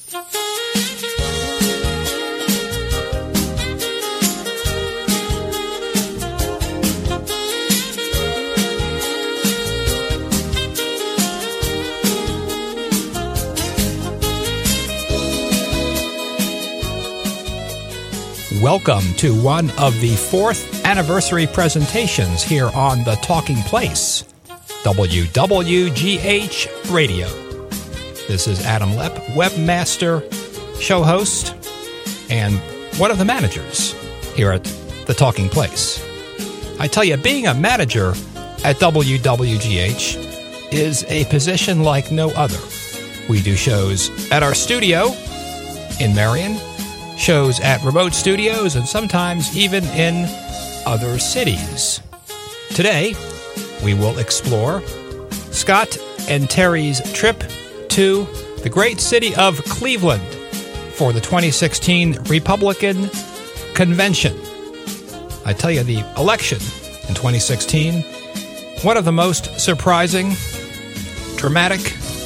Welcome to one of the 4th anniversary presentations here on The Talking Place, WWGH Radio. This is Adam Lepp, webmaster, show host, and one of the managers here at The Talking Place. I tell you, being a manager at WWGH is a position like no other. We do shows at our studio in Marion, shows at remote studios, and sometimes even in other cities. Today, we will explore Scott and Terry's trip to the great city of Cleveland for the 2016 Republican Convention. I tell you, the election in 2016, one of the most surprising, dramatic,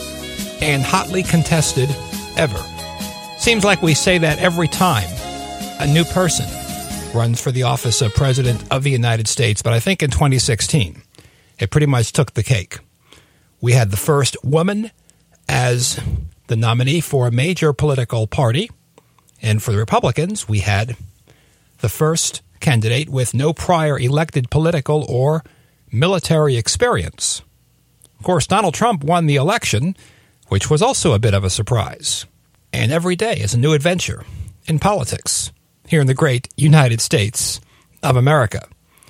and hotly contested ever. Seems like we say that every time a new person runs for the office of President of the United States, but I think in 2016, it pretty much took the cake. We had the first woman as the nominee for a major political party, and for the Republicans, we had the first candidate with no prior elected political or military experience. Of course, Donald Trump won the election, which was also a bit of a surprise. And every day is a new adventure in politics here in the great United States of America.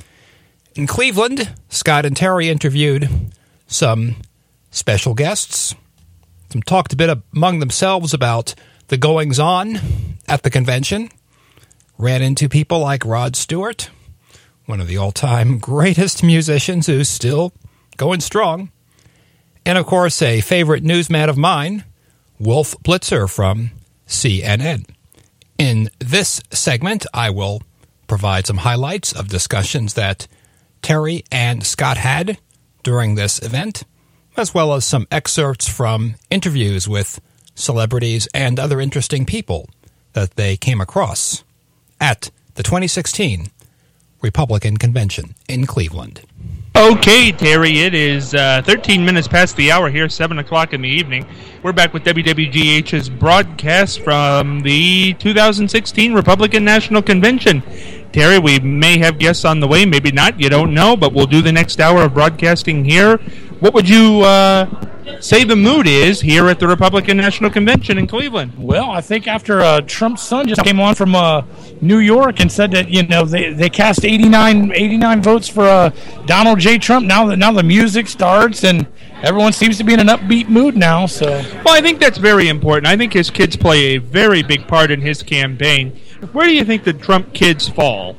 In Cleveland, Scott and Terry interviewed some special guests, talked a bit among themselves about the goings-on at the convention, ran into people like Rod Stewart, one of the all-time greatest musicians who's still going strong, and of course a favorite newsman of mine, Wolf Blitzer from CNN. In this segment, I will provide some highlights of discussions that Terry and Scott had during this event, as well as some excerpts from interviews with celebrities and other interesting people that they came across at the 2016 Republican Convention in Cleveland. Okay, Terry, it is 13 minutes past the hour here, 7 o'clock in the evening. We're back with WWGH's broadcast from the 2016 Republican National Convention. Terry, we may have guests on the way, maybe not, you don't know, but we'll do the next hour of broadcasting here. What would you say the mood is here at the Republican National Convention in Cleveland? Well, I think after Trump's son just came on from New York and said that, you know, they cast 89 votes for Donald J. Trump. Now the music starts and everyone seems to be in an upbeat mood now. So, well, I think that's very important. I think his kids play a very big part in his campaign. Where do you think the Trump kids fall?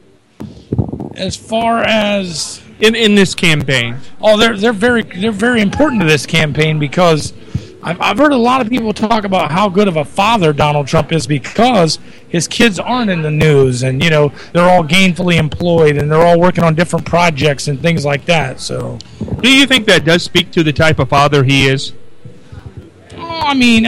As far as in this campaign? Oh, they're very important to this campaign because I've heard a lot of people talk about how good of a father Donald Trump is because his kids aren't in the news and, you know, they're all gainfully employed and they're all working on different projects and things like that. So, do you think that does speak to the type of father he is? I mean,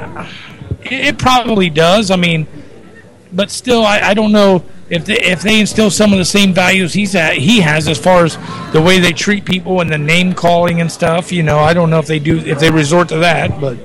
it probably does. I mean, but still, I don't know if they instill some of the same values he has as far as the way they treat people and the name calling and stuff. You know, I don't know if they resort to that, but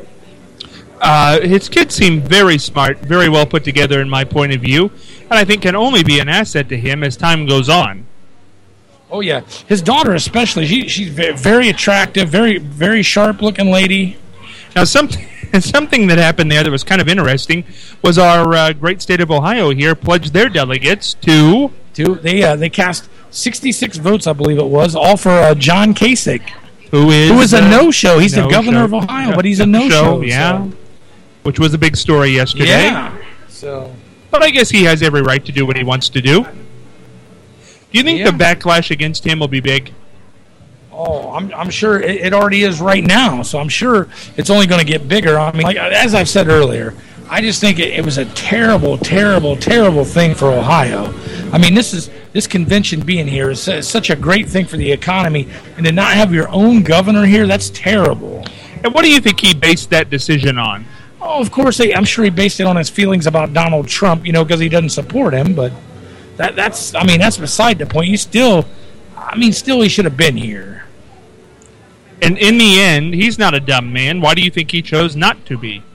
his kids seem very smart, very well put together in my point of view, and I think can only be an asset to him as time goes on. Oh yeah, his daughter especially. She's very attractive, very very sharp looking lady. Now something that happened there that was kind of interesting was our great state of Ohio here pledged their delegates to they cast 66 votes, I believe it was, all for John Kasich, who is a no-show. He's the governor of Ohio, but he's a no-show. Yeah, so. Which was a big story yesterday. Yeah. So, but I guess he has every right to do what he wants to do. Do you think the backlash against him will be big? Oh, I'm sure it already is right now, so I'm sure it's only going to get bigger. I mean, like, as I've said earlier, I just think it was a terrible, terrible, terrible thing for Ohio. I mean, this convention being here is such a great thing for the economy, and to not have your own governor here, that's terrible. And what do you think he based that decision on? Oh, of course, I'm sure he based it on his feelings about Donald Trump, because he doesn't support him. But that's beside the point. He still he should have been here. And in the end, he's not a dumb man. Why do you think he chose not to be?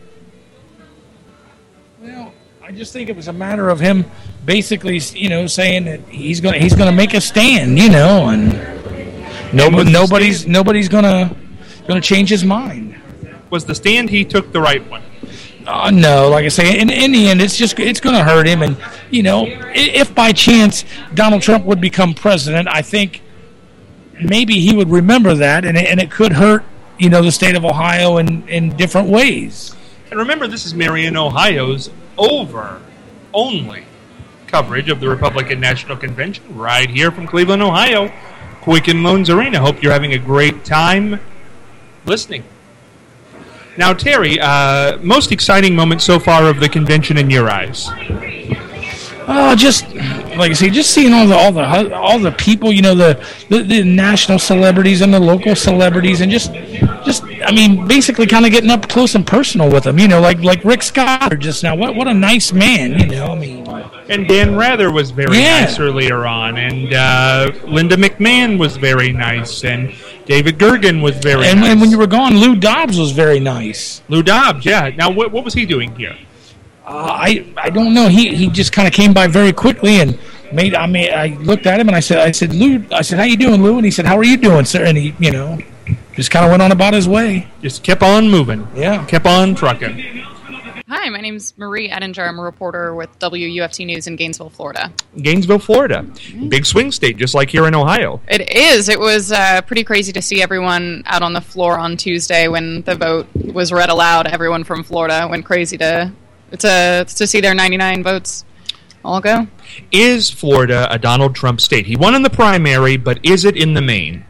Well, I just think it was a matter of him basically, saying that he's gonna make a stand, and nobody's gonna change his mind. Was the stand he took the right one? No, like I say, in the end, it's going to hurt him. And if by chance Donald Trump would become president, I think maybe he would remember that, and it could hurt the state of Ohio in different ways. And remember, this is Marion, Ohio's only coverage of the Republican National Convention right here from Cleveland, Ohio, Quicken Loans Arena. Hope you're having a great time listening. Now, Terry, most exciting moment so far of the convention in your eyes? Just like I say, just seeing all the people, the national celebrities and the local celebrities, and just basically kind of getting up close and personal with them. Like Rick Scott just now. What a nice man, And Dan Rather was very nice earlier on, and Linda McMahon was very nice, and David Gergen was very nice. And when you were gone, Lou Dobbs was very nice. Lou Dobbs, yeah. Now, what was he doing here? I don't know. He just kind of came by very quickly and I looked at him and I said, Lou, how you doing, Lou? And he said, how are you doing, sir? And he, just kind of went on about his way. Just kept on moving. Yeah. Kept on trucking. Hi, my name's Marie Ettinger. I'm a reporter with WUFT News in Gainesville, Florida. Gainesville, Florida. Big swing state, just like here in Ohio. It is. It was pretty crazy to see everyone out on the floor on Tuesday when the vote was read aloud. Everyone from Florida went crazy to see their 99 votes all go. Is Florida a Donald Trump state? He won in the primary, but is it in the main?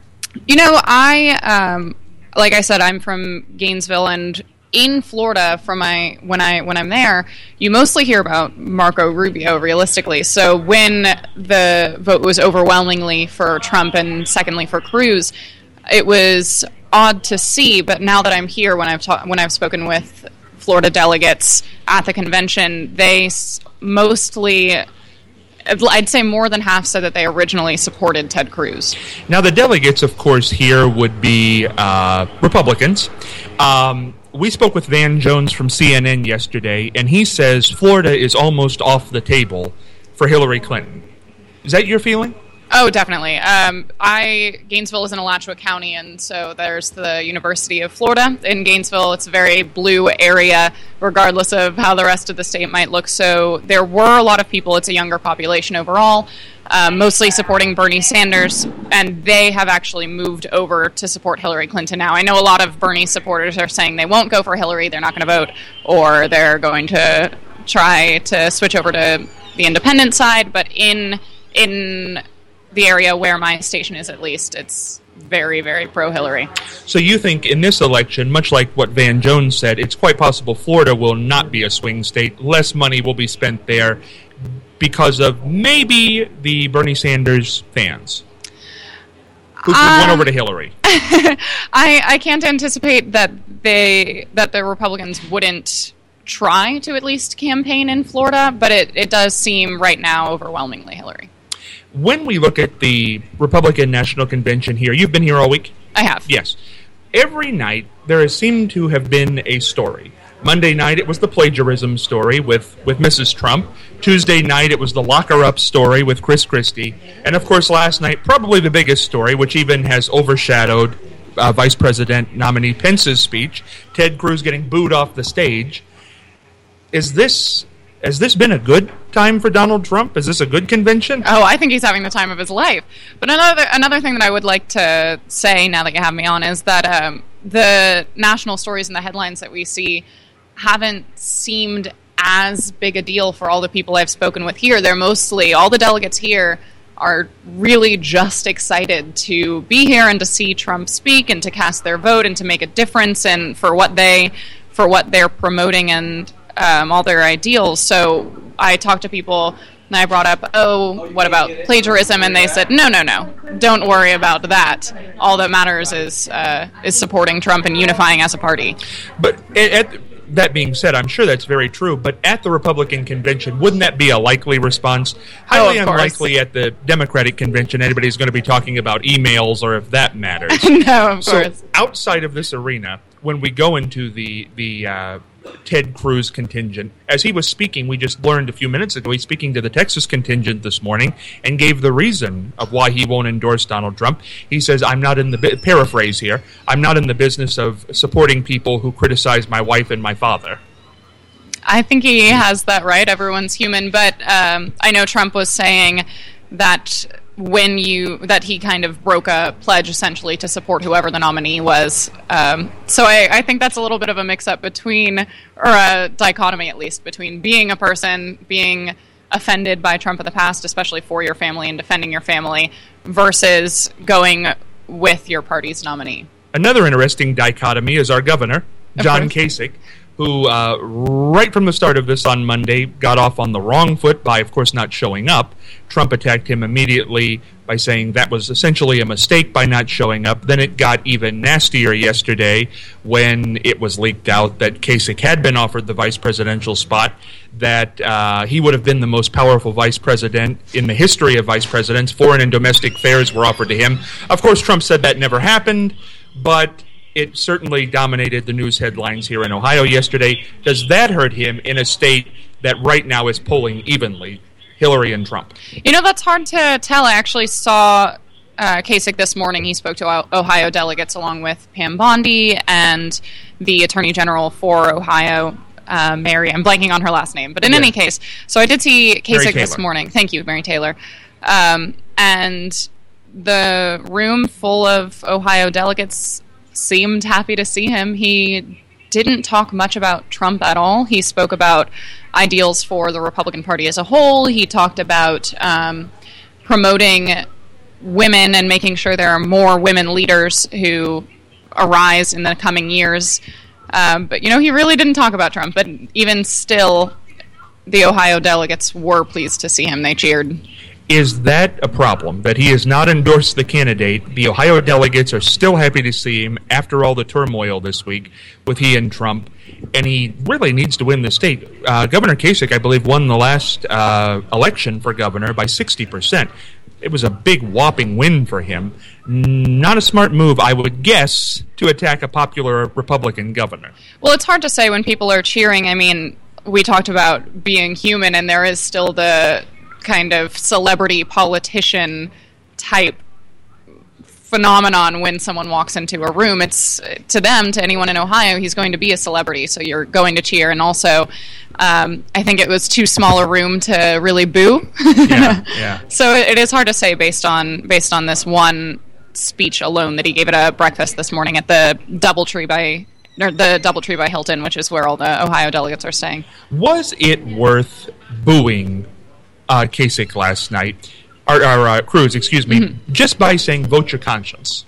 Like I said, I'm from Gainesville, and in Florida, when I'm there, you mostly hear about Marco Rubio, realistically. So when the vote was overwhelmingly for Trump and secondly for Cruz, it was odd to see. But now that I'm here, when I've spoken with Florida delegates at the convention, they mostly, I'd say more than half, said that they originally supported Ted Cruz. Now, the delegates, of course, here would be Republicans. We spoke with Van Jones from CNN yesterday, and he says Florida is almost off the table for Hillary Clinton. Is that your feeling? Oh, definitely. Gainesville is in Alachua County, and so there's the University of Florida in Gainesville. It's a very blue area, regardless of how the rest of the state might look. So there were a lot of people. It's a younger population overall, mostly supporting Bernie Sanders, and they have actually moved over to support Hillary Clinton now. I know a lot of Bernie supporters are saying they won't go for Hillary, they're not going to vote, or they're going to try to switch over to the independent side, but in the area where my station is, at least, it's very, very pro-Hillary. So you think in this election, much like what Van Jones said, it's quite possible Florida will not be a swing state. Less money will be spent there because of maybe the Bernie Sanders fans who went over to Hillary. I can't anticipate that the Republicans wouldn't try to at least campaign in Florida, but it does seem right now overwhelmingly Hillary. When we look at the Republican National Convention here, you've been here all week? I have. Yes. Every night, there has seemed to have been a story. Monday night, it was the plagiarism story with Mrs. Trump. Tuesday night, it was the locker-up story with Chris Christie. And, of course, last night, probably the biggest story, which even has overshadowed Vice President nominee Pence's speech, Ted Cruz getting booed off the stage. Has this been a good time for Donald Trump? Is this a good convention? Oh, I think he's having the time of his life. But another thing that I would like to say now that you have me on is that the national stories and the headlines that we see haven't seemed as big a deal for all the people I've spoken with here. They're mostly, all the delegates here are really just excited to be here and to see Trump speak and to cast their vote and to make a difference and for what they're promoting and all their ideals. So I talked to people and I brought up, what about plagiarism? And they said, no, don't worry about that. All that matters is supporting Trump and unifying as a party. But that being said, I'm sure that's very true, but at the Republican convention, wouldn't that be a likely response? Highly unlikely at the Democratic convention anybody's going to be talking about emails or if that matters. No, of course. So outside of this arena, when we go into the Ted Cruz contingent, as he was speaking, we just learned a few minutes ago, he's speaking to the Texas contingent this morning and gave the reason of why he won't endorse Donald Trump. He says, I'm not in the, paraphrase here, I'm not in the business of supporting people who criticize my wife and my father. I think he has that right. Everyone's human. But I know Trump was saying that that he kind of broke a pledge essentially to support whoever the nominee was. So I think that's a little bit of a mix-up between, or a dichotomy at least, between being a person, being offended by Trump in the past, especially for your family and defending your family, versus going with your party's nominee. Another interesting dichotomy is our governor, John Kasich, who right from the start of this on Monday got off on the wrong foot by, of course, not showing up. Trump attacked him immediately by saying that was essentially a mistake by not showing up. Then it got even nastier yesterday when it was leaked out that Kasich had been offered the vice presidential spot, that he would have been the most powerful vice president in the history of vice presidents. Foreign and domestic affairs were offered to him. Of course, Trump said that never happened, but it certainly dominated the news headlines here in Ohio yesterday. Does that hurt him in a state that right now is polling evenly, Hillary and Trump? You know, that's hard to tell. I actually saw Kasich this morning. He spoke to Ohio delegates along with Pam Bondi and the Attorney General for Ohio, Mary. I'm blanking on her last name. But in any case, so I did see Kasich this morning. Thank you, Mary Taylor. And the room full of Ohio delegates seemed happy to see him. He didn't talk much about Trump at all. He spoke about ideals for the Republican Party as a whole. He talked about promoting women and making sure there are more women leaders who arise in the coming years. But, he really didn't talk about Trump. But even still, the Ohio delegates were pleased to see him. They cheered. Is that a problem, that he has not endorsed the candidate? The Ohio delegates are still happy to see him after all the turmoil this week with he and Trump, and he really needs to win the state. Governor Kasich, I believe, won the last election for governor by 60%. It was a big, whopping win for him. Not a smart move, I would guess, to attack a popular Republican governor. Well, it's hard to say when people are cheering. I mean, we talked about being human, and there is still the kind of celebrity politician type phenomenon when someone walks into a room. It's to them, to anyone in Ohio, he's going to be a celebrity, so you're going to cheer. And also, I think it was too small a room to really boo. Yeah. So it is hard to say based on this one speech alone that he gave at a breakfast this morning at the DoubleTree by Hilton, which is where all the Ohio delegates are staying. Was it worth booing Kasich last night, or Cruz, excuse me, just by saying vote your conscience?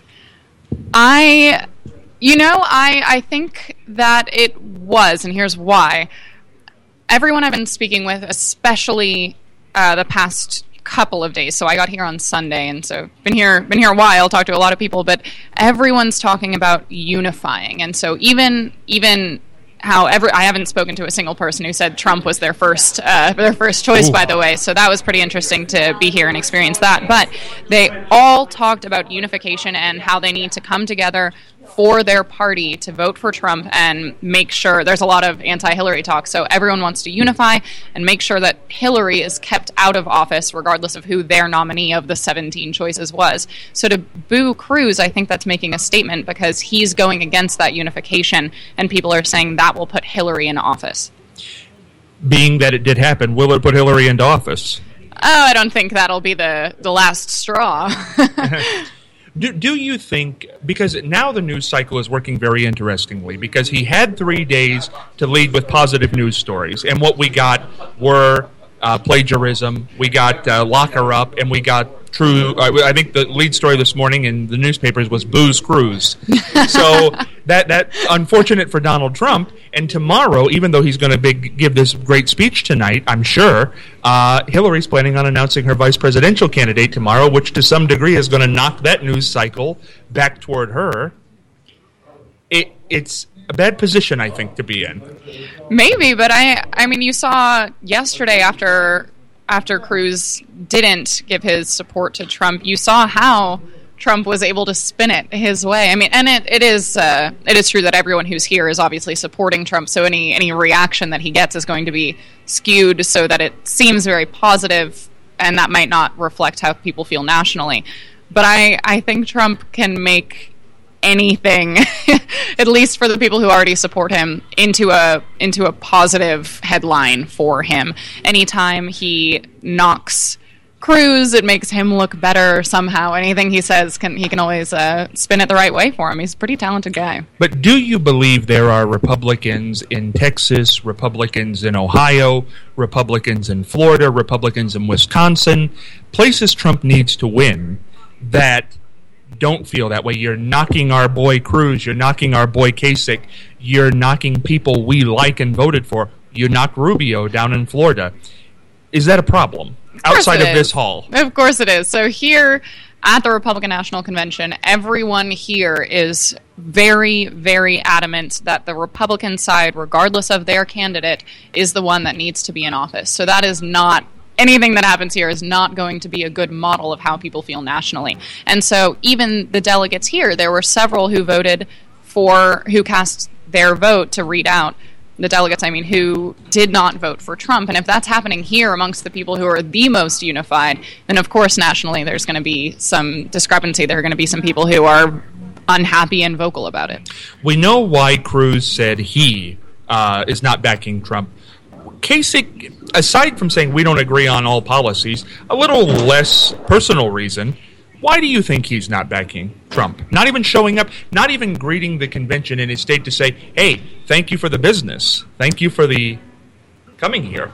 I think that it was, and here's why. Everyone I've been speaking with, especially the past couple of days, so I got here on Sunday, and so been here a while, talked to a lot of people, but everyone's talking about unifying, and so even I haven't spoken to a single person who said Trump was their first choice, by the way, so that was pretty interesting to be here and experience that. But they all talked about unification and how they need to come together for their party to vote for Trump and make sure there's a lot of anti-Hillary talk. So everyone wants to unify and make sure that Hillary is kept out of office regardless of who their nominee of the 17 choices was. So to boo Cruz, I think that's making a statement because he's going against that unification, and people are saying that will put Hillary in office. Being that it did happen, will it put Hillary into office? Oh, I don't think that'll be the last straw. Do you think, because now the news cycle is working very interestingly, because he had 3 days to lead with positive news stories, and what we got were plagiarism, we got lock her up, and we got true, I think the lead story this morning in the newspapers was Booze Cruz. So that unfortunate for Donald Trump, and tomorrow, even though he's going to give this great speech tonight, I'm sure, Hillary's planning on announcing her vice presidential candidate tomorrow, which to some degree is going to knock that news cycle back toward her. It's bad position, I think, to be in. Maybe, but I mean, you saw yesterday after Cruz didn't give his support to Trump, you saw how Trump was able to spin it his way. I mean, and it is true that everyone who's here is obviously supporting Trump, so any reaction that he gets is going to be skewed so that it seems very positive, and that might not reflect how people feel nationally. But I think Trump can make anything, at least for the people who already support him, into a positive headline for him. Anytime he knocks Cruz, it makes him look better somehow. Anything he says, he can always spin it the right way for him. He's a pretty talented guy. But do you believe there are Republicans in Texas, Republicans in Ohio, Republicans in Florida, Republicans in Wisconsin, places Trump needs to win, that don't feel that way? You're knocking our boy Cruz, you're knocking our boy Kasich, you're knocking people we like and voted for. You knocked Rubio down in Florida. Is that a problem outside of this hall? Of course it is. So here at the Republican National Convention, everyone here is very, very adamant that the Republican side, regardless of their candidate, is the one that needs to be in office. So that is not anything that happens here is not going to be a good model of how people feel nationally. And so even the delegates here, there were several who who cast their vote to read out the delegates, who did not vote for Trump. And if that's happening here amongst the people who are the most unified, then of course nationally there's going to be some discrepancy. There are going to be some people who are unhappy and vocal about it. We know why Cruz said he is not backing Trump. Kasich, aside from saying we don't agree on all policies, a little less personal reason, why do you think he's not backing Trump? Not even showing up, not even greeting the convention in his state to say, hey, thank you for the business. Thank you for the coming here.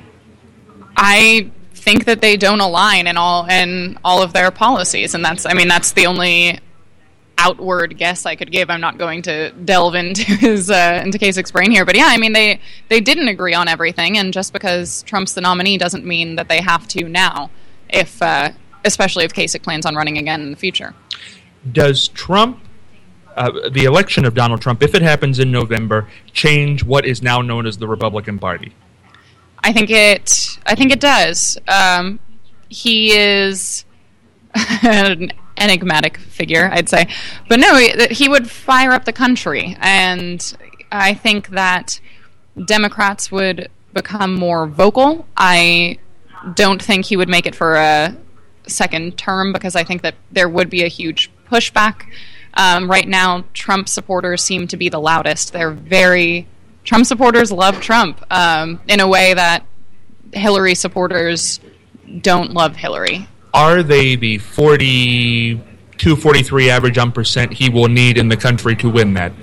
I think that they don't align in all of their policies, and that's the only outward guess I could give. I'm not going to delve into into Kasich's brain here, but yeah, they didn't agree on everything, and just because Trump's the nominee doesn't mean that they have to now, especially if Kasich plans on running again in the future. Does Trump, the election of Donald Trump, if it happens in November, change what is now known as the Republican Party? I think it does. He is an enigmatic figure, I'd say. But no, he would fire up the country. And I think that Democrats would become more vocal. I don't think he would make it for a second term because I think that there would be a huge pushback. Right now, Trump supporters seem to be the loudest. Trump supporters love Trump in a way that Hillary supporters don't love Hillary. Are they the 42, 43 average percent he will need in the country to win that?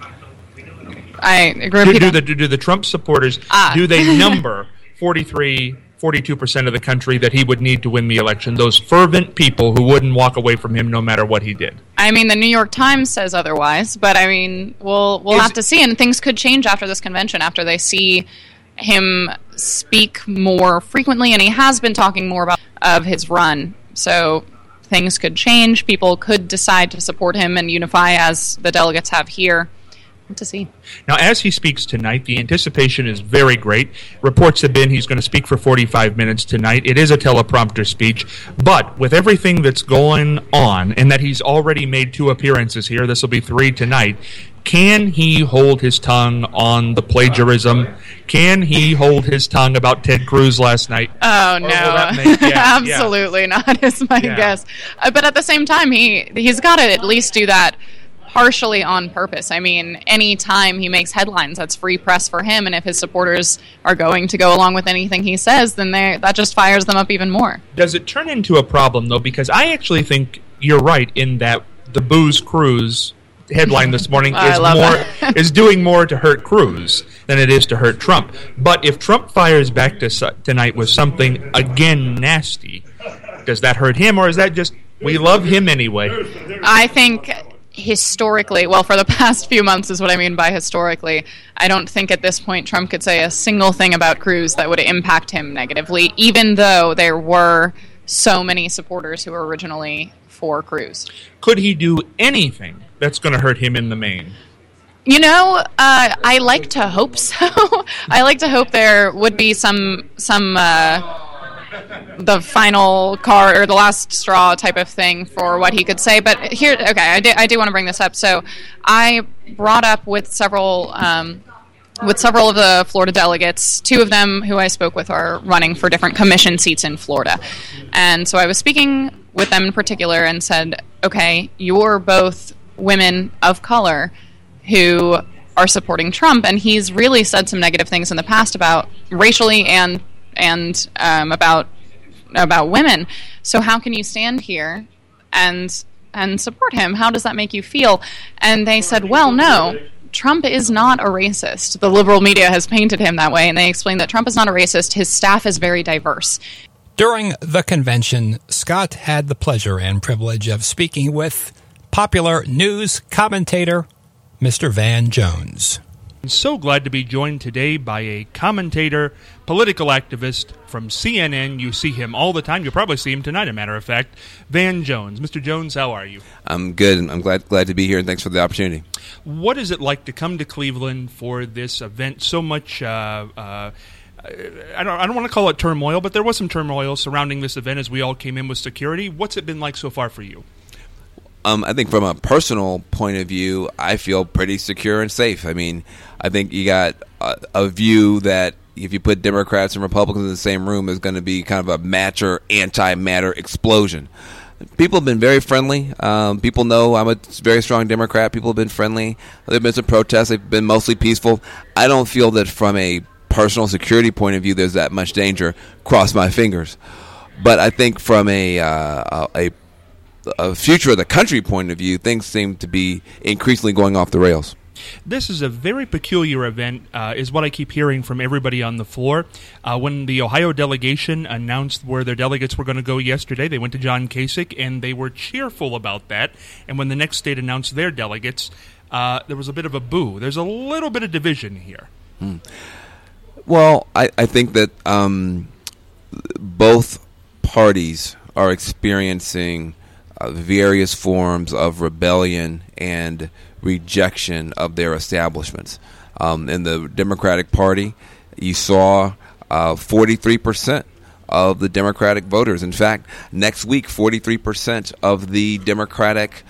I agree. Do the Trump supporters, do they number 43, 42% of the country that he would need to win the election? Those fervent people who wouldn't walk away from him no matter what he did. The New York Times says otherwise, but we'll have to see, and things could change after this convention, after they see him speak more frequently, and he has been talking more of his run. So things could change. People could decide to support him and unify as the delegates have here. To see. Now, as he speaks tonight, the anticipation is very great. Reports have been he's going to speak for 45 minutes tonight. It is a teleprompter speech, but with everything that's going on, and that he's already made 2 appearances here, this will be 3 tonight, can he hold his tongue on the plagiarism? Can he hold his tongue about Ted Cruz last night? Oh, no. Absolutely not, is my guess. But at the same time, he's got to at least do that partially on purpose. Any time he makes headlines, that's free press for him, and if his supporters are going to go along with anything he says, then that just fires them up even more. Does it turn into a problem, though? Because I actually think you're right in that the Booze Cruz headline this morning is doing more to hurt Cruz than it is to hurt Trump. But if Trump fires back tonight with something, again, nasty, does that hurt him, or is that just, we love him anyway? I think historically, for the past few months is what I mean by historically, I don't think at this point Trump could say a single thing about Cruz that would impact him negatively, even though there were so many supporters who were originally for Cruz. Could he do anything that's going to hurt him in the main? I like to hope so. I like to hope there would be some the final card or the last straw type of thing for what he could say. But here, okay, I do want to bring this up. So I brought up with several of the Florida delegates. Two of them who I spoke with are running for different commission seats in Florida. And so I was speaking with them in particular and said, okay, you're both women of color who are supporting Trump, and he's really said some negative things in the past about racially and about women. So how can you stand here and support him? How does that make you feel? And they said, well, no, Trump is not a racist. The liberal media has painted him that way, and they explained that Trump is not a racist. His staff is very diverse. During the convention, Scott had the pleasure and privilege of speaking with popular news commentator Mr. Van Jones. I'm so glad to be joined today by a commentator, political activist from CNN. You see him all the time. You'll probably see him tonight, a matter of fact. Van Jones. Mr. Jones, how are you? I'm good. I'm glad to be here, and thanks for the opportunity. What is it like to come to Cleveland for this event? So much, I don't want to call it turmoil, but there was some turmoil surrounding this event as we all came in with security. What's it been like so far for you? I think from a personal point of view, I feel pretty secure and safe. I mean, I think you got a view that if you put Democrats and Republicans in the same room, is going to be kind of a matter anti-matter explosion. People have been very friendly. People know I'm a very strong Democrat. People have been friendly. There have been some protests. They've been mostly peaceful. I don't feel that from a personal security point of view there's that much danger. Cross my fingers. But I think from a future of the country point of view, things seem to be increasingly going off the rails. This is a very peculiar event, is what I keep hearing from everybody on the floor. When the Ohio delegation announced where their delegates were going to go yesterday, they went to John Kasich, and they were cheerful about that. And when the next state announced their delegates, there was a bit of a boo. There's a little bit of division here. Well, I think that both parties are experiencing various forms of rebellion and rejection of their establishments. In the Democratic Party, you saw 43% of the Democratic voters. In fact, next week, 43% of the Democratic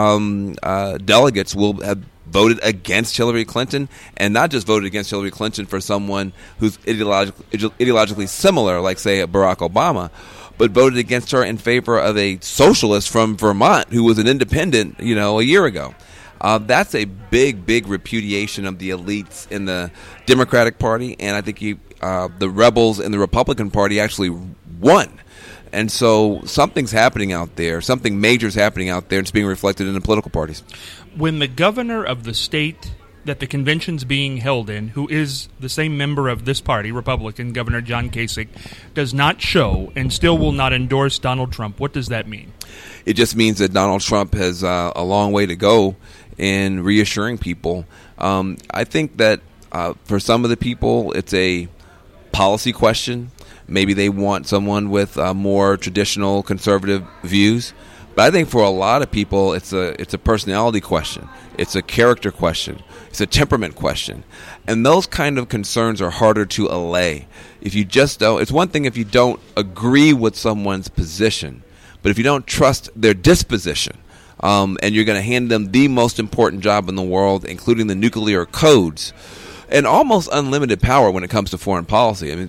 delegates will have voted against Hillary Clinton, and not just voted against Hillary Clinton for someone who's ideologically similar, like, say, Barack Obama, but voted against her in favor of a socialist from Vermont who was an independent, a year ago. That's a big repudiation of the elites in the Democratic Party, and I think the rebels in the Republican Party actually won. And so something's happening out there. Something major is happening out there. It's being reflected in the political parties. When the governor of the state that the convention's being held in, who is the same member of this party, Republican, Governor John Kasich, does not show and still will not endorse Donald Trump, what does that mean? It just means that Donald Trump has a long way to go in reassuring people. I think that for some of the people, it's a policy question. Maybe they want someone with more traditional conservative views. But I think for a lot of people, it's a personality question. It's a character question. It's a temperament question. And those kind of concerns are harder to allay. If you just don't, it's one thing if you don't agree with someone's position, but if you don't trust their disposition, and you're going to hand them the most important job in the world, including the nuclear codes, and almost unlimited power when it comes to foreign policy. I mean,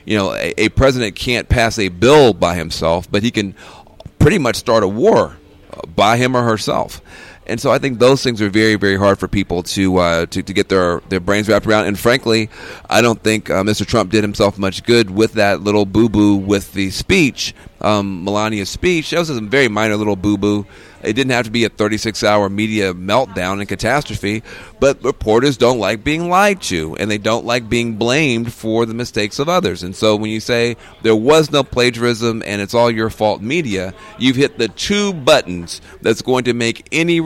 a president can't pass a bill by himself, but he can pretty much start a war by him or herself. And so I think those things are very, very hard for people to get their brains wrapped around. And frankly, I don't think Mr. Trump did himself much good with that little boo-boo with the speech, Melania's speech. That was a very minor little boo-boo. It didn't have to be a 36-hour media meltdown and catastrophe, but reporters don't like being lied to, and they don't like being blamed for the mistakes of others. And so when you say there was no plagiarism and it's all your fault media, you've hit the two buttons that's going to make any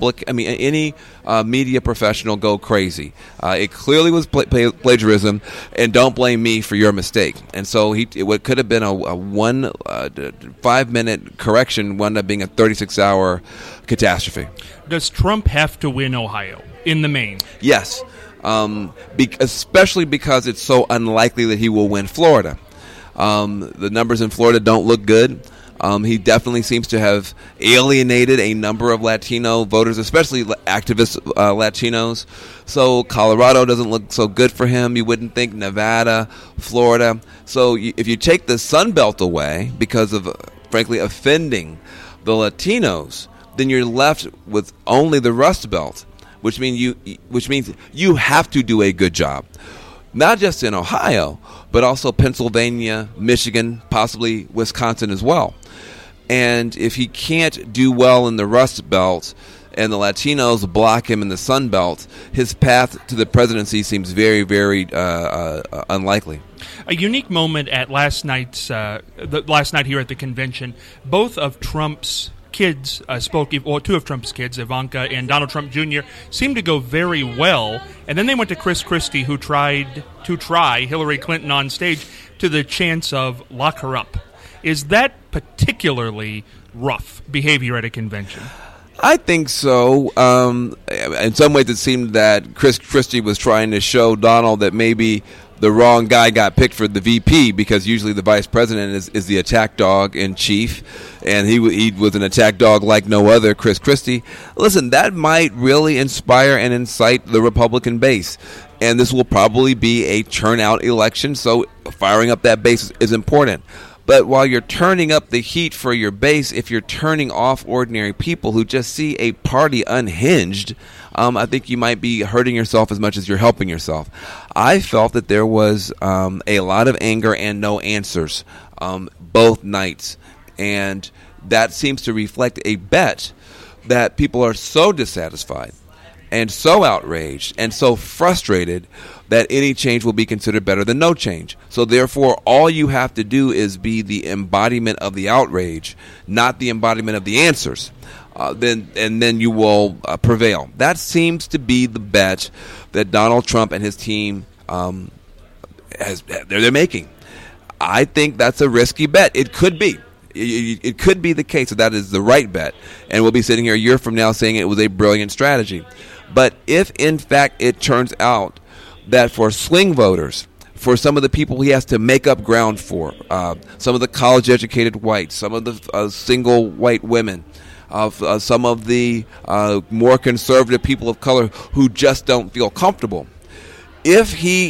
media professional go crazy. It clearly was plagiarism, and don't blame me for your mistake. And so what could have been a 5-minute correction wound up being a 36-hour nuclear catastrophe. Does Trump have to win Ohio in the main? Yes, especially because it's so unlikely that he will win Florida. The numbers in Florida don't look good. He definitely seems to have alienated a number of Latino voters, especially activist Latinos. So Colorado doesn't look so good for him. You wouldn't think Nevada, Florida. So if you take the Sun Belt away because of, frankly, offending the Latinos, then you're left with only the Rust Belt, which means you have to do a good job. Not just in Ohio, but also Pennsylvania, Michigan, possibly Wisconsin as well. And if he can't do well in the Rust Belt and the Latinos block him in the Sun Belt, his path to the presidency seems very, very unlikely. A unique moment at last night here at the convention. Both of Trump's kids spoke, or two of Trump's kids, Ivanka and Donald Trump Jr., seemed to go very well. And then they went to Chris Christie, who tried to try Hillary Clinton on stage to the chance of lock her up. Is that particularly rough behavior at a convention? I think so. In some ways, it seemed that Chris Christie was trying to show Donald that maybe the wrong guy got picked for the VP, because usually the vice president is the attack dog in chief, and he was an attack dog like no other, Chris Christie. Listen, that might really inspire and incite the Republican base, and this will probably be a turnout election, so firing up that base is important. But while you're turning up the heat for your base, if you're turning off ordinary people who just see a party unhinged, I think you might be hurting yourself as much as you're helping yourself. I felt that there was a lot of anger and no answers both nights. And that seems to reflect a bet that people are so dissatisfied and so outraged and so frustrated that any change will be considered better than no change. So therefore, all you have to do is be the embodiment of the outrage, not the embodiment of the answers. Then you will prevail. That seems to be the bet that Donald Trump and his team they're making. I think that's a risky bet. It could be. It could be the case that is the right bet, and we'll be sitting here a year from now saying it was a brilliant strategy. But if, in fact, it turns out that for swing voters, for some of the people he has to make up ground for, some of the college-educated whites, some of the single white women, some of the more conservative people of color who just don't feel comfortable, if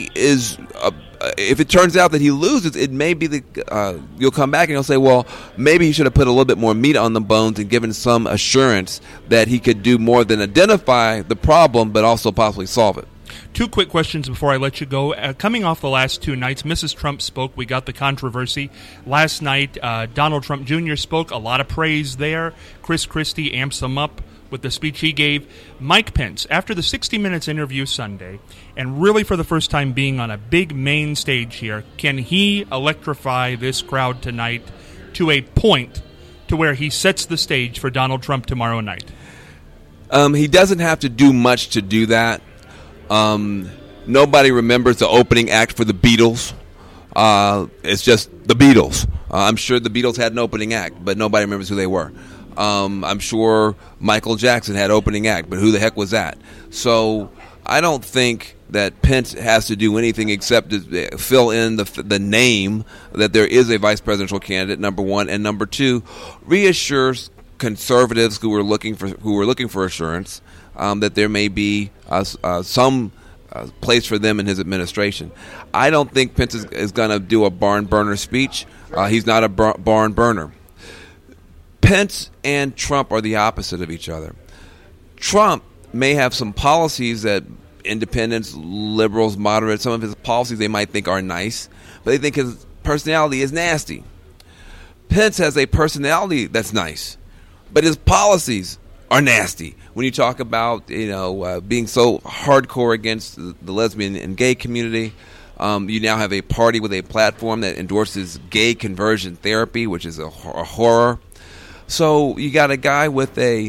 it turns out that he loses, it may be you'll come back and you'll say, well, maybe he should have put a little bit more meat on the bones and given some assurance that he could do more than identify the problem, but also possibly solve it. Two quick questions before I let you go. Coming off the last two nights, Mrs. Trump spoke. We got the controversy. Last night, Donald Trump Jr. spoke. A lot of praise there. Chris Christie amps him up with the speech he gave. Mike Pence, after the 60 Minutes interview Sunday, and really for the first time being on a big main stage here, can he electrify this crowd tonight to a point to where he sets the stage for Donald Trump tomorrow night? He doesn't have to do much to do that. Nobody remembers the opening act for the Beatles. It's just the Beatles. I'm sure the Beatles had an opening act, but nobody remembers who they were. I'm sure Michael Jackson had opening act, but who the heck was that? So I don't think that Pence has to do anything except to fill in the name that there is a vice presidential candidate, number one, and number two, reassures conservatives who are looking for assurance that there may be some place for them in his administration. I don't think Pence is going to do a barn burner speech. He's not a barn burner. Pence and Trump are the opposite of each other. Trump may have some policies that independents, liberals, moderates, some of his policies they might think are nice, but they think his personality is nasty. Pence has a personality that's nice, but his policies are nasty. When you talk about being so hardcore against the lesbian and gay community, you now have a party with a platform that endorses gay conversion therapy, which is a horror. So you got a guy with a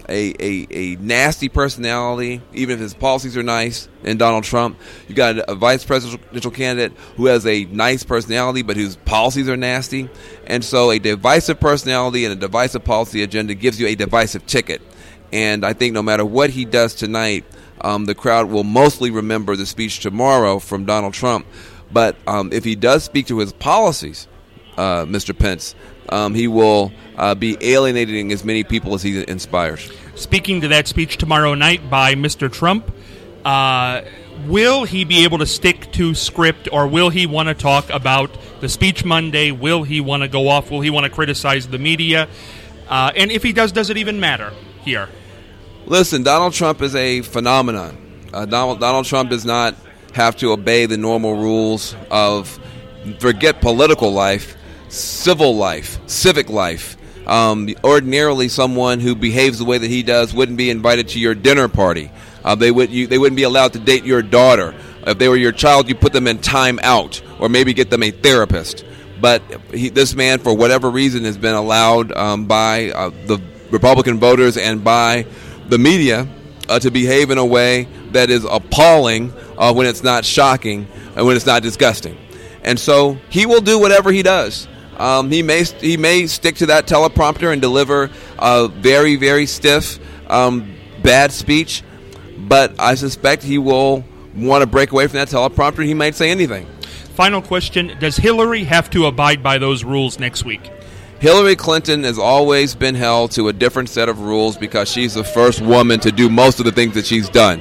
a nasty personality, even if his policies are nice, in Donald Trump. You got a vice presidential candidate who has a nice personality, but whose policies are nasty. And so a divisive personality and a divisive policy agenda gives you a divisive ticket. And I think no matter what he does tonight, the crowd will mostly remember the speech tomorrow from Donald Trump. But if he does speak to his policies, Mr. Pence, he will be alienating as many people as he inspires. Speaking to that speech tomorrow night by Mr. Trump, will he be able to stick to script, or will he want to talk about the speech Monday? Will he want to go off? Will he want to criticize the media? And if he does it even matter here? Listen, Donald Trump is a phenomenon. Donald Trump does not have to obey the normal rules of, forget political life, civil life, civic life. Ordinarily, someone who behaves the way that he does wouldn't be invited to your dinner party. They wouldn't be allowed to date your daughter. If they were your child, you put them in time out, or maybe get them a therapist. But this man, for whatever reason, has been allowed by the Republican voters and by the media to behave in a way that is appalling when it's not shocking and when it's not disgusting. And so he will do whatever he does. He may stick to that teleprompter and deliver a very, very stiff, bad speech, but I suspect he will want to break away from that teleprompter. He might say anything. Final question, does Hillary have to abide by those rules next week? Hillary Clinton has always been held to a different set of rules because she's the first woman to do most of the things that she's done.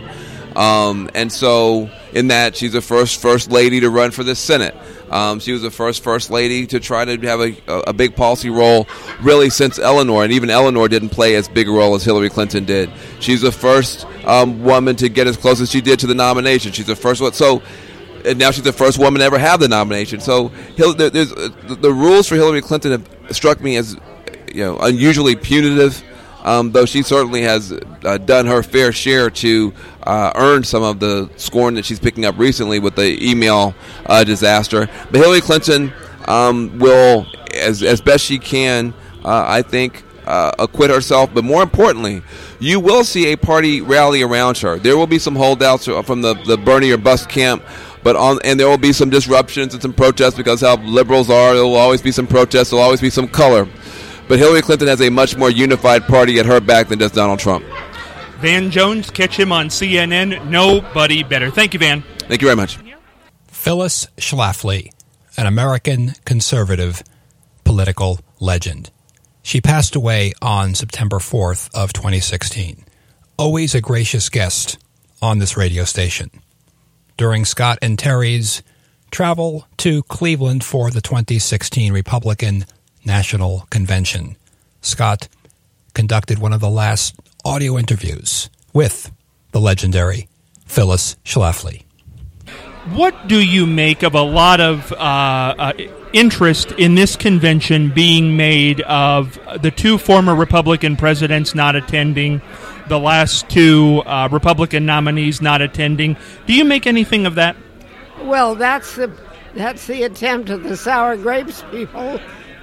And so in that, she's the first lady to run for the Senate. She was the first lady to try to have a big policy role really since Eleanor, and even Eleanor didn't play as big a role as Hillary Clinton did. She's the first woman to get as close as she did to the nomination. She's the first one. So, and now she's the first woman to ever have the nomination. So the rules for Hillary Clinton have struck me as unusually punitive. Though she certainly has done her fair share to earn some of the scorn that she's picking up recently with the email disaster. But Hillary Clinton will, as best she can, I think, acquit herself. But more importantly, you will see a party rally around her. There will be some holdouts from the Bernie or bust camp, and there will be some disruptions and some protests because how liberals are. There will always be some protests. There will always be some color. But Hillary Clinton has a much more unified party at her back than does Donald Trump. Van Jones, catch him on CNN. Nobody better. Thank you, Van. Thank you very much. Phyllis Schlafly, an American conservative political legend. She passed away on September 4th of 2016. Always a gracious guest on this radio station. During Scott and Terry's travel to Cleveland for the 2016 Republican National Convention, Scott conducted one of the last audio interviews with the legendary Phyllis Schlafly. What do you make of a lot of interest in this convention being made of the two former Republican presidents not attending, the last two Republican nominees not attending? Do you make anything of that? Well, that's the attempt of the sour grapes people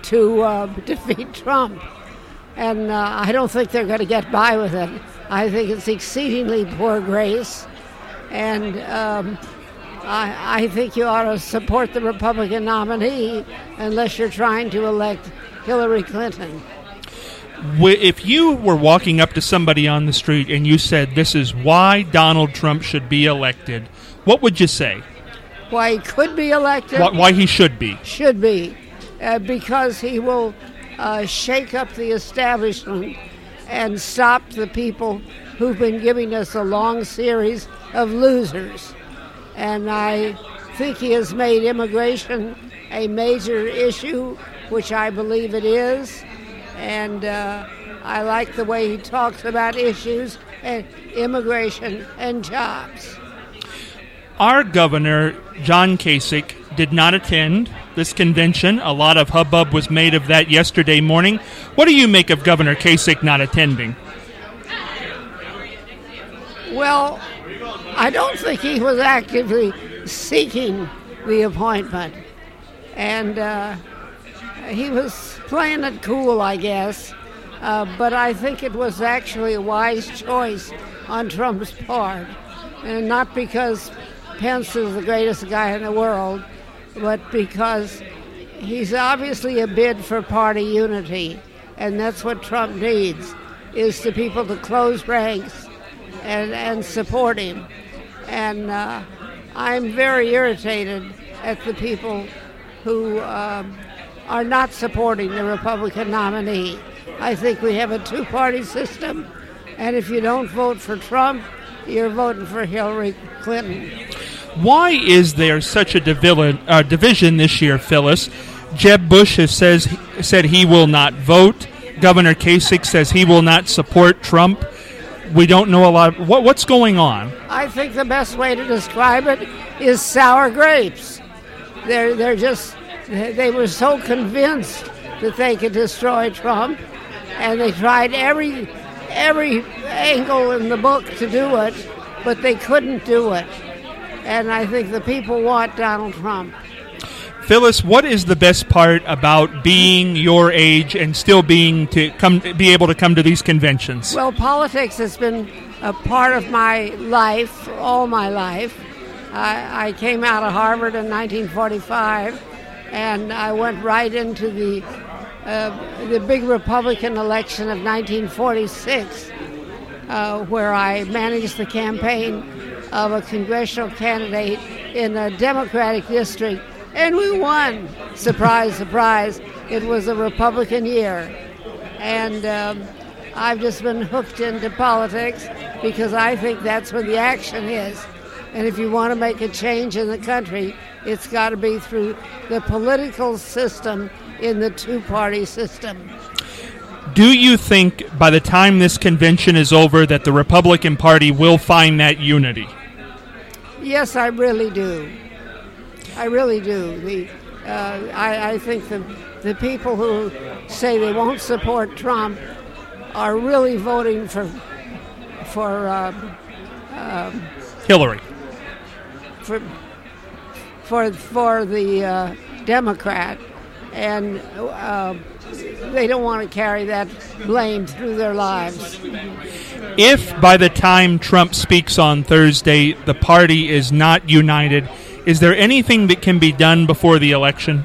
to defeat Trump. And I don't think they're going to get by with it. I think it's exceedingly poor grace. And I think you ought to support the Republican nominee unless you're trying to elect Hillary Clinton. If you were walking up to somebody on the street and you said, this is why Donald Trump should be elected, what would you say? Why he could be elected? Why he should be? Should be. Because he will shake up the establishment and stop the people who've been giving us a long series of losers. And I think he has made immigration a major issue, which I believe it is. And I like the way he talks about issues and immigration and jobs. Our governor, John Kasich, did not attend this convention. A lot of hubbub was made of that yesterday morning. What do you make of Governor Kasich not attending? Well, I don't think he was actively seeking the appointment. And he was playing it cool, I guess. But I think it was actually a wise choice on Trump's part, and not because Pence is the greatest guy in the world, but because he's obviously a bid for party unity, and that's what Trump needs, is to people to close ranks and support him. And I'm very irritated at the people who are not supporting the Republican nominee. I think we have a two-party system, and if you don't vote for Trump, you're voting for Hillary Clinton. Why is there such a division this year, Phyllis? Jeb Bush has said he will not vote. Governor Kasich says he will not support Trump. We don't know a lot. What's going on? I think the best way to describe it is sour grapes. They were so convinced that they could destroy Trump, and they tried every angle in the book to do it, but they couldn't do it. And I think the people want Donald Trump. Phyllis, what is the best part about being your age and still be able to come to these conventions? Well, politics has been a part of my life, all my life. I came out of Harvard in 1945, and I went right into the big Republican election of 1946, where I managed the campaign of a congressional candidate in a Democratic district. And we won. Surprise, surprise. It was a Republican year. And I've just been hooked into politics because I think that's where the action is. And if you want to make a change in the country, it's got to be through the political system in the two-party system. Do you think by the time this convention is over that the Republican Party will find that unity? Yes, I really do. I really do. I think the people who say they won't support Trump are really voting for Hillary. For the Democrat, and they don't want to carry that blame through their lives. If by the time Trump speaks on Thursday, the party is not united, is there anything that can be done before the election?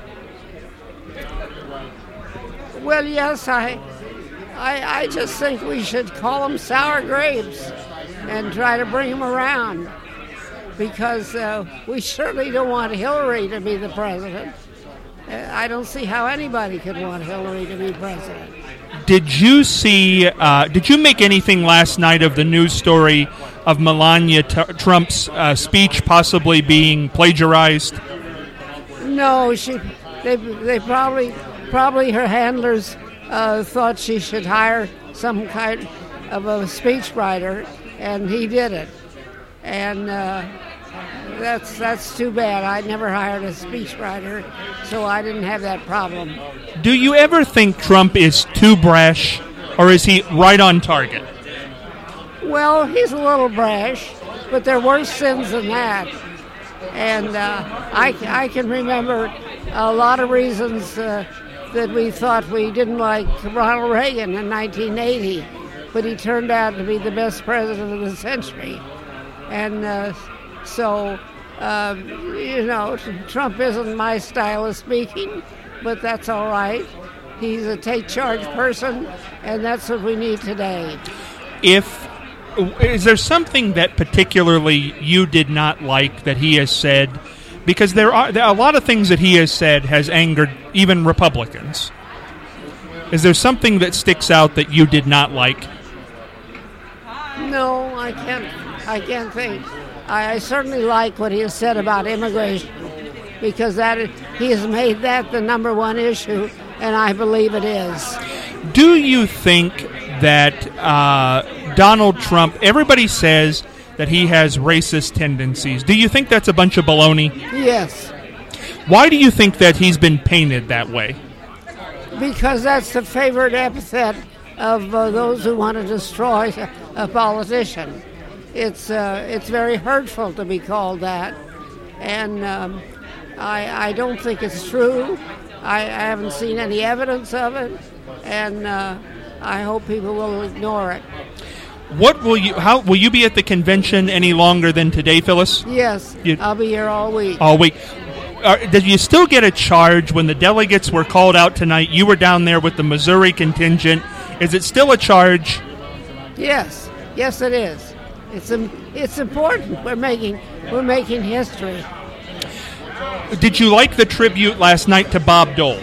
Well, yes, I just think we should call them sour grapes and try to bring them around, because we certainly don't want Hillary to be the president. I don't see how anybody could want Hillary to be president. Did you make anything last night of the news story of Melania Trump's speech possibly being plagiarized? No, they probably her handlers thought she should hire some kind of a speechwriter, and he did it. And that's too bad. I never hired a speechwriter, so I didn't have that problem. Do you ever think Trump is too brash, or is he right on target? Well, he's a little brash, but there are worse sins than that. And I can remember a lot of reasons that we thought we didn't like Ronald Reagan in 1980, but he turned out to be the best president of the century. And so, Trump isn't my style of speaking, but that's all right. He's a take-charge person, and that's what we need today. Is there something that particularly you did not like that he has said? Because there are a lot of things that he has said has angered even Republicans. Is there something that sticks out that you did not like? No, I can't think. I certainly like what he has said about immigration, because he has made that the number one issue, and I believe it is. Do you think that Donald Trump, everybody says that he has racist tendencies. Do you think that's a bunch of baloney? Yes. Why do you think that he's been painted that way? Because that's the favorite epithet of those who want to destroy a politician. It's very hurtful to be called that, and I don't think it's true. I haven't seen any evidence of it, and I hope people will ignore it. How will you be at the convention any longer than today, Phyllis? Yes, I'll be here all week. All week. Did you still get a charge when the delegates were called out tonight? You were down there with the Missouri contingent. Is it still a charge? Yes, it is. It's important. We're making history. Did you like the tribute last night to Bob Dole?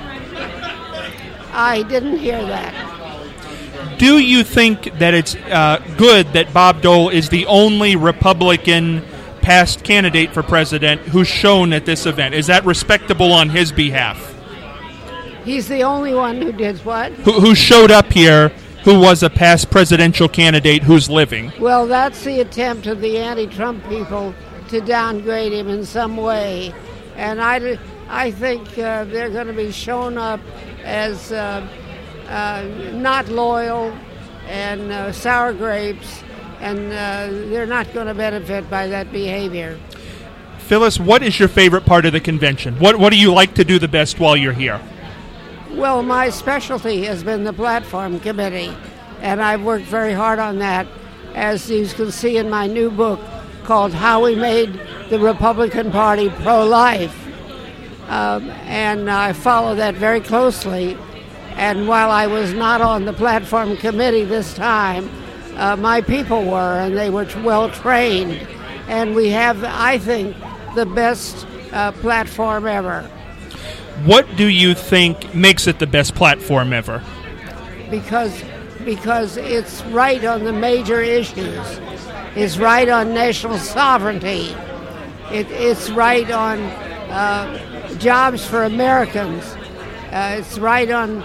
I didn't hear that. Do you think that it's good that Bob Dole is the only Republican past candidate for president who's shown at this event? Is that respectable on his behalf? He's the only one who did what? Who showed up here, who was a past presidential candidate who's living? Well, that's the attempt of the anti-Trump people to downgrade him in some way. And I think they're going to be shown up as not loyal and sour grapes, and they're not going to benefit by that behavior. Phyllis, what is your favorite part of the convention? What do you like to do the best while you're here? Well, my specialty has been the platform committee, and I've worked very hard on that, as you can see in my new book called How We Made the Republican Party Pro-Life. And I follow that very closely. And while I was not on the platform committee this time, my people were, and they were well trained. And we have, I think, the best platform ever. What do you think makes it the best platform ever? Because it's right on the major issues. It's right on national sovereignty. It's right on jobs for Americans. It's right on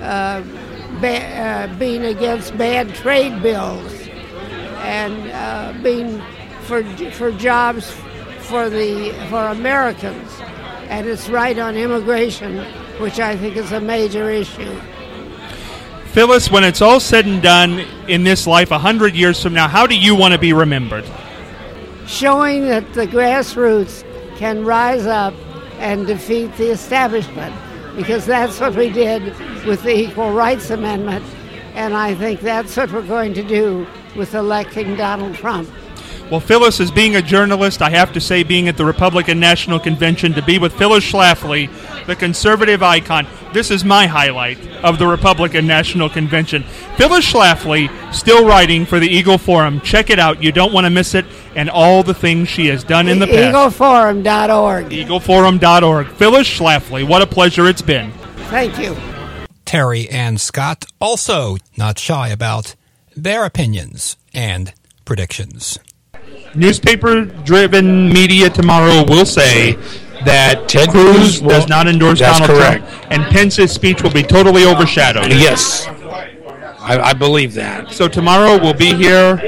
being against bad trade bills and being for jobs for Americans. And it's right on immigration, which I think is a major issue. Phyllis, when it's all said and done in this life 100 years from now, how do you want to be remembered? Showing that the grassroots can rise up and defeat the establishment, because that's what we did with the Equal Rights Amendment, and I think that's what we're going to do with electing Donald Trump. Well, Phyllis, as being a journalist, I have to say being at the Republican National Convention, to be with Phyllis Schlafly, the conservative icon, this is my highlight of the Republican National Convention. Phyllis Schlafly, still writing for the Eagle Forum. Check it out. You don't want to miss it, and all the things she has done in the past. EagleForum.org. EagleForum.org. Phyllis Schlafly, what a pleasure it's been. Thank you. Terry and Scott also not shy about their opinions and predictions. Newspaper-driven media tomorrow will say that Ted Cruz does not endorse Donald Trump, and Pence's speech will be totally overshadowed. Yes, I believe that. So tomorrow we'll be here.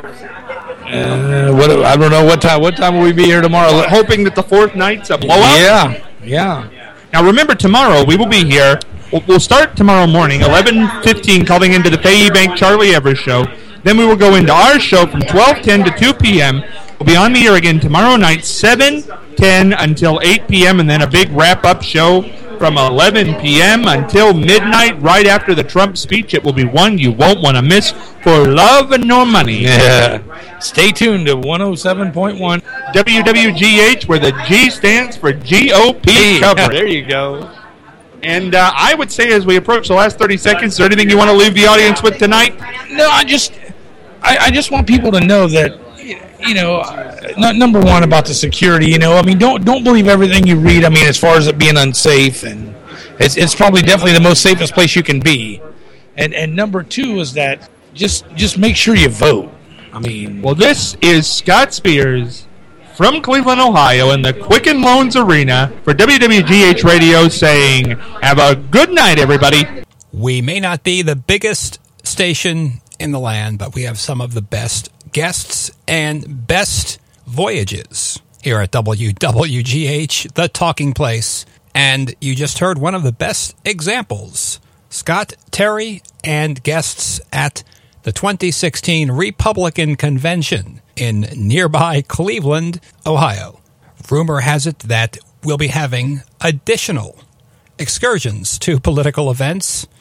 I don't know what time. What time will we be here tomorrow? Hoping that the fourth night's a blowout. Yeah. Now remember, tomorrow we will be here. We'll start tomorrow morning, 11:15, calling into the Fayette Bank Charlie Evers show. Then we will go into our show from 12:10 to 2 p.m. We'll be on the air again tomorrow night, 7:10 until 8 p.m., and then a big wrap-up show from 11 p.m. until midnight, right after the Trump speech. It will be one you won't want to miss for love and nor money. Yeah. Stay tuned to 107.1 WWGH, where the G stands for GOP coverage. There you go. And I would say, as we approach the last 30 seconds, is there anything you want to leave the audience with tonight? No, I just want people to know that, number one, about the security. Don't believe everything you read. As far as it being unsafe, and it's probably definitely the most safest place you can be. And number two is that just make sure you vote. Well, this is Scott Spears from Cleveland, Ohio, in the Quicken Loans Arena for WWGH Radio, saying, have a good night, everybody. We may not be the biggest station in the land, but we have some of the best guests and best voyages here at WWGH, the talking place. And you just heard one of the best examples. Scott, Terry, and guests at the 2016 Republican Convention in nearby Cleveland, Ohio. Rumor has it that we'll be having additional excursions to political events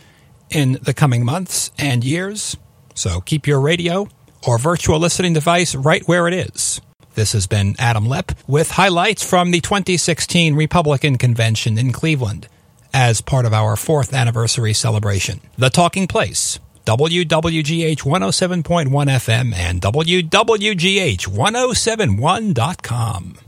in the coming months and years. So keep your radio or virtual listening device right where it is. This has been Adam Lepp with highlights from the 2016 Republican Convention in Cleveland as part of our 4th anniversary celebration. The Talking Place, WWGH 107.1 FM and WWGH1071.com.